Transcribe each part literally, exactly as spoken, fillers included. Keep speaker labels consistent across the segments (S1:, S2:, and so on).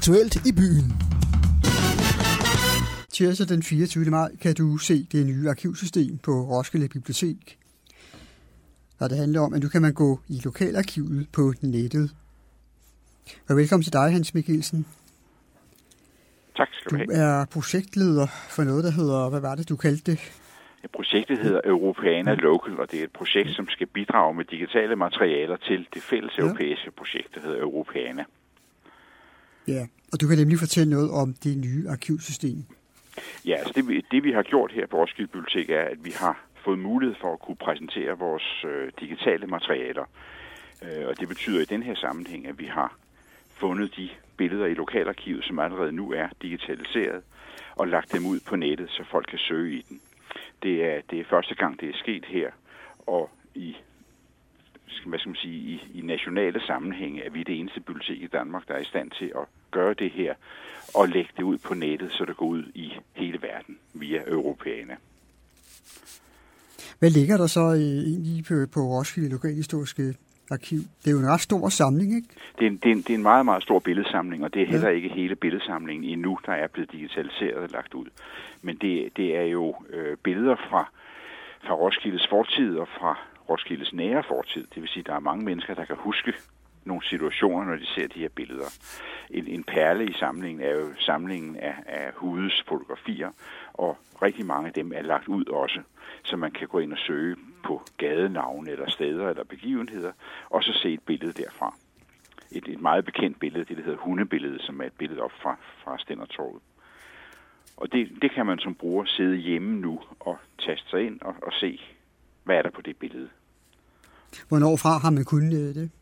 S1: aktuelt i byen. Tirsdag den fireogtyvende maj kan du se det nye arkivsystem på Roskilde Bibliotek. Og det handler om, at nu kan man gå i lokalarkivet på nettet. Og velkommen til dig, Hans Mikkelsen.
S2: Tak skal du have.
S1: Du er projektleder for noget, der hedder, hvad var det, du kaldte det?
S2: Ja, projektet hedder Europeana Local, og det er et projekt, som skal bidrage med digitale materialer til det fælles europæiske projekt, der hedder Europeana.
S1: Ja, og du kan nemlig fortælle noget om det nye arkivsystem.
S2: Ja, altså det, det vi har gjort her på Roskilde Bibliotek er, at vi har fået mulighed for at kunne præsentere vores øh, digitale materialer. Øh, og det betyder i den her sammenhæng, at vi har fundet de billeder i lokalarkivet, som allerede nu er digitaliseret, og lagt dem ud på nettet, så folk kan søge i den. Det er, det er første gang, det er sket her, og i, hvad skal man sige, i, i nationale sammenhænge er vi det eneste bibliotek i Danmark, der er i stand til at gøre det her, og lægge det ud på nettet, så det går ud i hele verden via Europeana.
S1: Hvad ligger der så egentlig på, på Roskilde Lokalhistoriske Arkiv? Det er jo en ret stor samling, ikke?
S2: Det er en, det er en, det er en meget, meget stor billedsamling, og det er heller ikke hele billedsamlingen endnu, der er blevet digitaliseret og lagt ud. Men det, det er jo øh, billeder fra, fra Roskildes fortid og fra Roskildes nære fortid. Det vil sige, at der er mange mennesker, der kan huske nogle situationer, når de ser de her billeder. En, en perle i samlingen er jo samlingen af, af Hudes fotografier, og rigtig mange af dem er lagt ud også, så man kan gå ind og søge på gadenavne eller steder eller begivenheder, og så se et billede derfra. Et, et meget bekendt billede, det der hedder Hundebilledet, som er et billede op fra, fra Stændertorvet. Og det, det kan man som bruger sidde hjemme nu og taste sig ind og, og se, hvad er der på det billede.
S1: Hvornår fra har man kunnet det?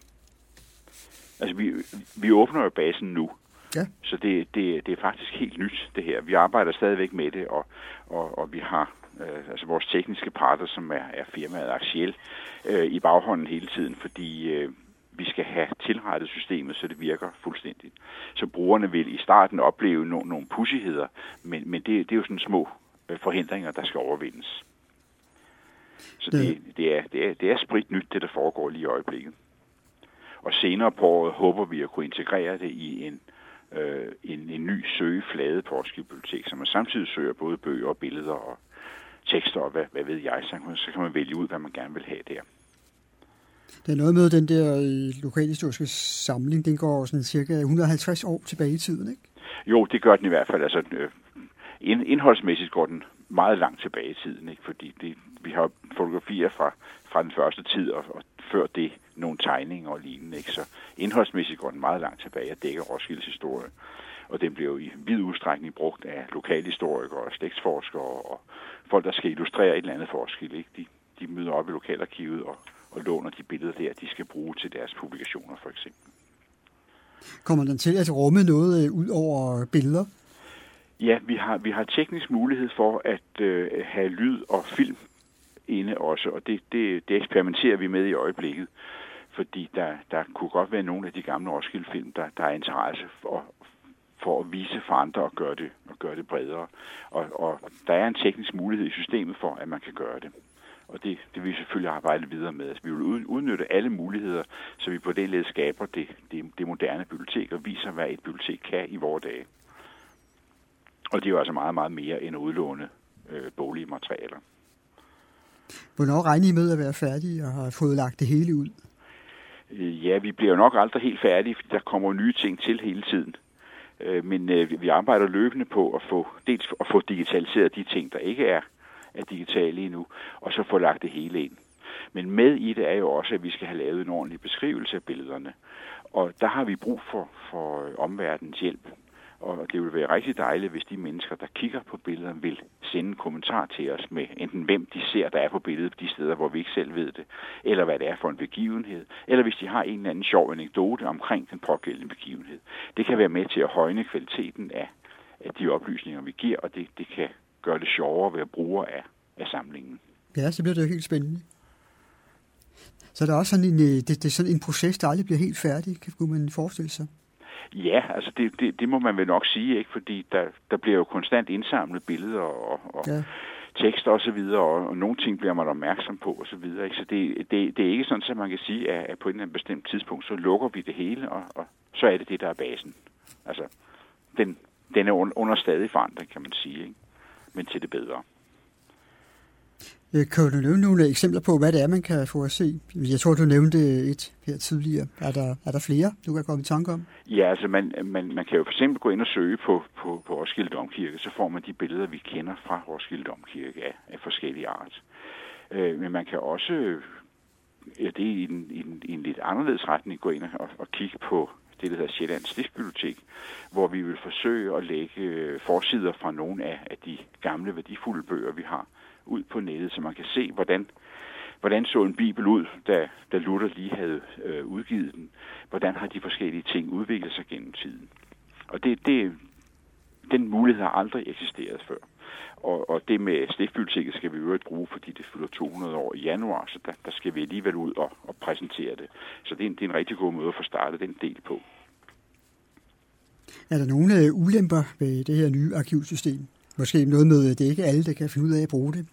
S2: Altså, vi, vi åbner jo basen nu,
S1: ja.
S2: så det, det, det er faktisk helt nyt, det her. Vi arbejder stadigvæk med det, og, og, og vi har øh, altså vores tekniske partner, som er, er firmaet Axiel, øh, i baghånden hele tiden, fordi øh, vi skal have tilrettet systemet, så det virker fuldstændigt. Så brugerne vil i starten opleve no, nogle pussigheder, men, men det, det er jo sådan små øh, forhindringer, der skal overvindes. Så det, det, er, det, er, det er spritnyt, det der foregår lige i øjeblikket. Og senere på året håber vi at kunne integrere det i en, øh, en, en ny søgeflade på Roskilde Bibliotek, så man samtidig søger både bøger og billeder og tekster og hvad, hvad ved jeg, så, så kan man vælge ud, hvad man gerne vil have der.
S1: Det er noget med den der lokalhistoriske samling, den går sådan cirka et hundrede og halvtreds år tilbage i tiden, ikke?
S2: Jo, det gør den i hvert fald. Altså, øh, indholdsmæssigt går den meget langt tilbage i tiden, ikke? Fordi det, vi har fotografier fra, fra den første tid, og, og før det nogle tegninger og lignende, ikke? Så indholdsmæssigt går den meget langt tilbage og dækker Roskildes historie. Og den bliver jo i vid udstrækning brugt af lokalhistorikere og slægtsforskere og folk, der skal illustrere et eller andet for Roskilde, ikke? De, de møder op i lokalarkivet og, og låner de billeder der, de skal bruge til deres publikationer, for eksempel.
S1: Kommer den til at rumme noget ud over billeder?
S2: Ja, vi har, vi har teknisk mulighed for at øh, have lyd og film inde også, og det, det, det eksperimenterer vi med i øjeblikket, fordi der, der kunne godt være nogle af de gamle Roskilde-film, der, der er interesse for, for at vise for andre og gøre det, og gøre det bredere. Og, og der er en teknisk mulighed i systemet for, at man kan gøre det. Og det, det vil vi selvfølgelig arbejde videre med. Altså, vi vil udnytte alle muligheder, så vi på den led skaber det, det, det moderne bibliotek og viser, hvad et bibliotek kan i vore dage. Og det er jo altså meget, meget mere end at udlåne øh, boglige materialer.
S1: Hvornår regner I med at være færdige og har fået lagt det hele ud?
S2: Ja, vi bliver jo nok aldrig helt færdige, fordi der kommer nye ting til hele tiden. Men vi arbejder løbende på at få, dels at få digitaliseret de ting, der ikke er, er digitale endnu, og så få lagt det hele ind. Men med i det er jo også, at vi skal have lavet en ordentlig beskrivelse af billederne. Og der har vi brug for, for omverdenens hjælp. Og det vil være rigtig dejligt, hvis de mennesker, der kigger på billederne, vil sende en kommentar til os med enten hvem de ser, der er på billedet de steder, hvor vi ikke selv ved det, eller hvad det er for en begivenhed, eller hvis de har en eller anden sjov anekdote omkring den pågældende begivenhed. Det kan være med til at højne kvaliteten af, af de oplysninger, vi giver, og det, det kan gøre det sjovere ved at bruge af, af samlingen.
S1: Ja, så bliver det jo helt spændende. Så der er også sådan en, det, det er sådan en proces, der aldrig bliver helt færdig, kunne man forestille sig.
S2: Ja, altså det, det, det må man vel nok sige, ikke, fordi der, der bliver jo konstant indsamlet billeder og, og ja. tekster og så videre, og, og nogle ting bliver man opmærksom på og så videre, ikke? Så det, det, det er ikke sådan, at man kan sige, at, at på et eller andet bestemt tidspunkt, så lukker vi det hele, og, og så er det det, der er basen. Altså, den, den er under stadig forandring, kan man sige, ikke? Men til det bedre.
S1: Kan du nævne nogle eksempler på, hvad det er, man kan få at se? Jeg tror, du nævnte et her tidligere. Er der, er der flere, du kan komme i tanke om?
S2: Ja, altså man, man, man kan jo for eksempel gå ind og søge på, på, på Roskilde Domkirke, så får man de billeder, vi kender fra Roskilde Domkirke af, af forskellige art. Øh, men man kan også, ja, det er i en, i, en, i en lidt anderledes retning, gå ind og, og kigge på det, der hedder Sjællands Stiftsbibliotek, hvor vi vil forsøge at lægge forsider fra nogle af, af de gamle, værdifulde bøger, vi har, ud på nettet, så man kan se, hvordan, hvordan så en bibel ud, da, da Luther lige havde øh, udgivet den. Hvordan har de forskellige ting udviklet sig gennem tiden. Og det, det, den mulighed har aldrig eksisteret før. Og, og det med Stiftsbiblioteket skal vi øvrigt bruge, fordi det fylder to hundrede år i januar, så der, der skal vi alligevel ud og, og præsentere det. Så det er, en, det er en rigtig god måde at få startet den del på.
S1: Er der nogle øh, ulemper ved det her nye arkivsystem? Måske noget med, at det ikke er alle, der kan finde ud af at bruge det?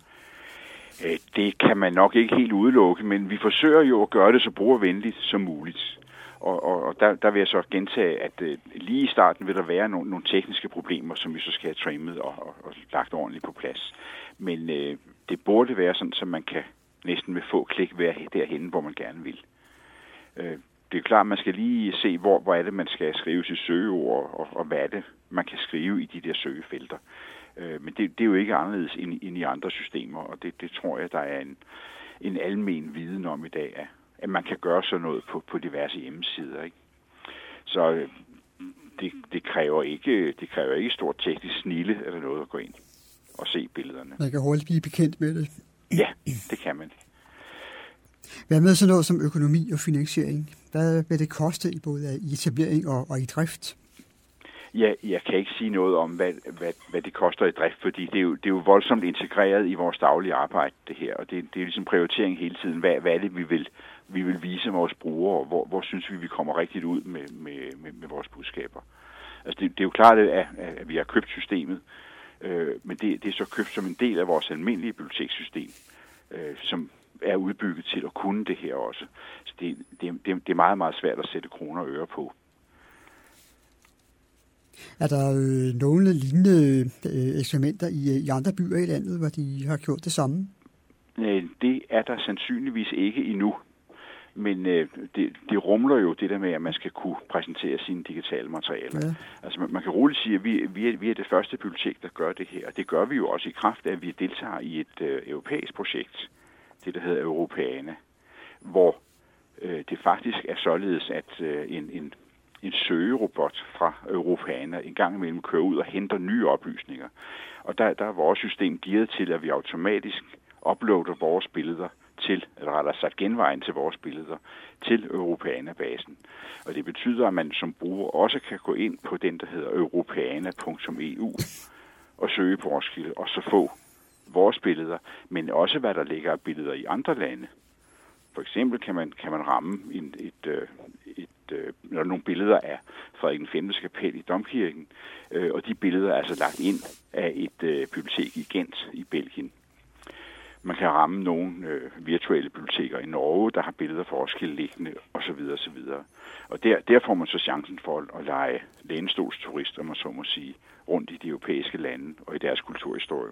S2: Det kan man nok ikke helt udelukke, men vi forsøger jo at gøre det så brugervenligt som muligt. Og, og, og der, der vil jeg så gentage, at uh, lige i starten vil der være nogle, nogle tekniske problemer, som vi så skal have trimmet og, og, og lagt ordentligt på plads. Men uh, det burde være sådan, så man kan næsten med få klik være derhenne, hvor man gerne vil. Uh, det er klart, at man skal lige se, hvor, hvor er det, man skal skrive sit søgeord, og, og hvad er det, man kan skrive i de der søgefelter. Men det, det er jo ikke anderledes end, end i andre systemer, og det, det tror jeg, der er en, en almen viden om i dag, at, at man kan gøre sådan noget på, på diverse hjemmesider, ikke? Så det, det, kræver ikke, det kræver ikke stort teknisk snilde eller noget at gå ind og se billederne.
S1: Man kan hurtigt blive bekendt med det.
S2: Ja, det kan man.
S1: Hvad med sådan noget som økonomi og finansiering? Hvad vil det koste i både i etablering og, og i drift?
S2: Ja, jeg kan ikke sige noget om, hvad, hvad, hvad det koster i drift, fordi det er, jo, det er jo voldsomt integreret i vores daglige arbejde, det her. Og det, det er ligesom prioritering hele tiden. Hvad, hvad er det, vi vil, vi vil vise vores brugere, og hvor, hvor synes vi, vi kommer rigtigt ud med, med, med, med vores budskaber. Altså det, det er jo klart, at, at vi har købt systemet, øh, men det, det er så købt som en del af vores almindelige bibliotekssystem, øh, som er udbygget til at kunne det her også. Så det, det, det er meget, meget svært at sætte kroner og øre på.
S1: Er der øh, nogle lignende øh, eksperimenter i, i andre byer i landet, hvor de har gjort det samme?
S2: Det er der sandsynligvis ikke endnu. Men øh, det, det rumler jo det der med, at man skal kunne præsentere sine digitale materialer. Ja. Altså man, man kan roligt sige, at vi, vi, er, vi er det første bibliotek, der gør det her. Og det gør vi jo også i kraft af, at vi deltager i et øh, europæisk projekt, det der hedder Europeana, hvor øh, det faktisk er således, at øh, en, en en søgerobot fra Europeana en gang imellem kører ud og henter nye oplysninger. Og der, der er vores system gearet til, at vi automatisk uploader vores billeder til, eller rettere sagt genvejen til vores billeder, til Europeana-basen. Og det betyder, at man som bruger også kan gå ind på den, der hedder europeana punktum e u og søge på Roskilde, og så få vores billeder, men også hvad der ligger af billeder i andre lande. For eksempel kan man, kan man ramme en, et, et, et, et, nogle billeder af Frederik den femtes kapel i Domkirken, øh, og de billeder er altså lagt ind af et øh, bibliotek i Gent i Belgien. Man kan ramme nogle øh, virtuelle biblioteker i Norge, der har billeder for Roskilde liggende, osv. osv. Og der, der får man så chancen for at, at lege lænestolsturist, om man så må sige, rundt i de europæiske lande og i deres kulturhistorie.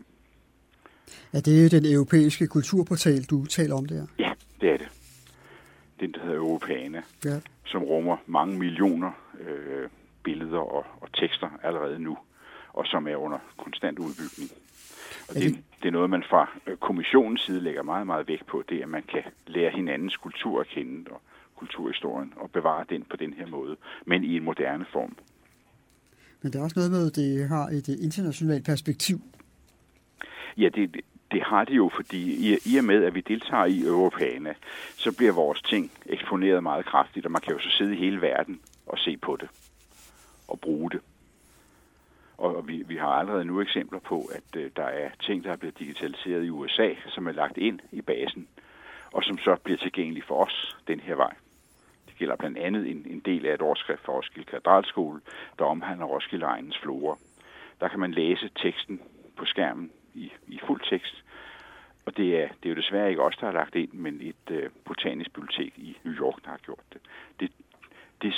S1: Er det den europæiske kulturportal, du taler om der?
S2: Ja, det er det. Den, der hedder Europeana,
S1: ja. Som
S2: rummer mange millioner øh, billeder og, og tekster allerede nu, og som er under konstant udbygning. Og det, det er noget, man fra kommissionens side lægger meget, meget vægt på, det at man kan lære hinandens kultur at kende og kulturhistorien og bevare den på den her måde, men i en moderne form.
S1: Men der er også noget med, at det har et internationalt perspektiv.
S2: Ja, det, det har det jo, fordi i, i og med, at vi deltager i Europeana, så bliver vores ting eksponeret meget kraftigt, og man kan jo så sidde i hele verden og se på det og bruge det. Og vi, vi har allerede nu eksempler på, at øh, der er ting, der er blevet digitaliseret i U S A, som er lagt ind i basen, og som så bliver tilgængelige for os den her vej. Det gælder blandt andet en, en del af et årsskrift for Roskilde Katedralskole, der omhandler Roskilde egnens flora. Der kan man læse teksten på skærmen i, i fuld tekst, og det er, det er jo desværre ikke os, der har lagt ind, men et øh, botanisk bibliotek i New York, der har gjort det. Det, det er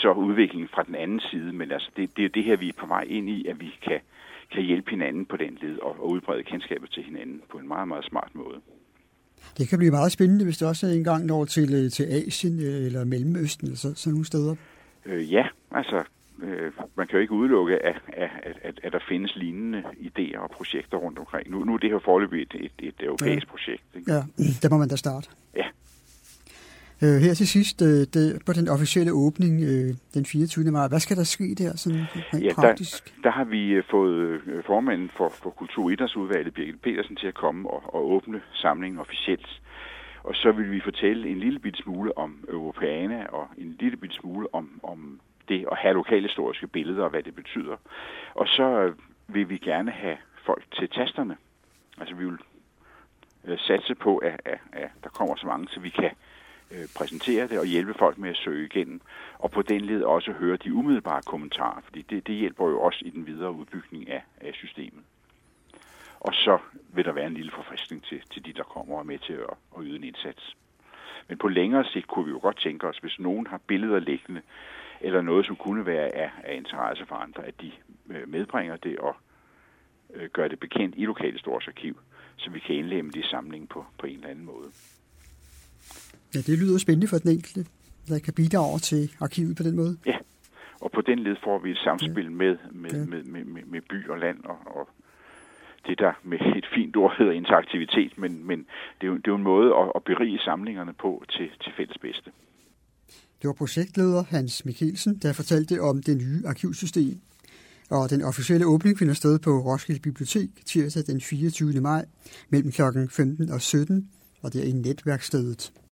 S2: så udviklingen fra den anden side. Men altså, det, det er det her, vi er på vej ind i, at vi kan, kan hjælpe hinanden på den led og, og udbrede kendskabet til hinanden på en meget, meget smart måde.
S1: Det kan blive meget spændende, hvis det også engang når til, til Asien eller Mellemøsten, eller så, sådan nogle steder.
S2: Øh, ja, altså, øh, man kan jo ikke udelukke, at, at, at, at der findes lignende idéer og projekter rundt omkring. Nu, nu er det her foreløbig et, et, et europæisk ja. projekt. Ikke?
S1: Ja, der må man da starte.
S2: Ja.
S1: Øh, her til sidst, øh, det, på den officielle åbning øh, den fireogtyvende maj, hvad skal der ske der sådan rent
S2: ja,
S1: praktisk?
S2: Der, der har vi fået formanden for, for Kultur- og Idrætsudvalget, Birgit Petersen, til at komme og, og åbne samlingen officielt. Og så vil vi fortælle en lille bit smule om Europeana og en lille bit smule om, om det at have lokalhistoriske billeder og hvad det betyder. Og så vil vi gerne have folk til tasterne. Altså vi vil øh, satse på, at, at, at der kommer så mange, så vi kan øh, præsentere det og hjælpe folk med at søge igennem. Og på den led også høre de umiddelbare kommentarer, fordi det, det hjælper jo også i den videre udbygning af, af systemet. Og så vil der være en lille forfriskning til, til de, der kommer og er med til at, at yde en indsats. Men på længere sigt kunne vi jo godt tænke os, hvis nogen har billeder liggende, eller noget, som kunne være af, af interesse for andre, at de medbringer det og øh, gør det bekendt i Lokalhistorisk Arkiv, så vi kan indlemme det i samlingen på, på en eller anden måde.
S1: Ja, det lyder spændende for den enkelte, der kan bidrage til arkivet på den måde.
S2: Ja, og på den led får vi et samspil ja. med, med,
S1: ja.
S2: med, med, med, med by og land og, og det der med et fint ord hedder interaktivitet, men, men det, er jo, det er jo en måde at, at berige samlingerne på til, til fælles bedste.
S1: Det var projektleder Hans Mikkelsen, der fortalte om det nye arkivsystem. Og den officielle åbning finder sted på Roskilde Bibliotek tirsdag den fireogtyvende maj mellem klokken femten og sytten, og det er i netværkstedet.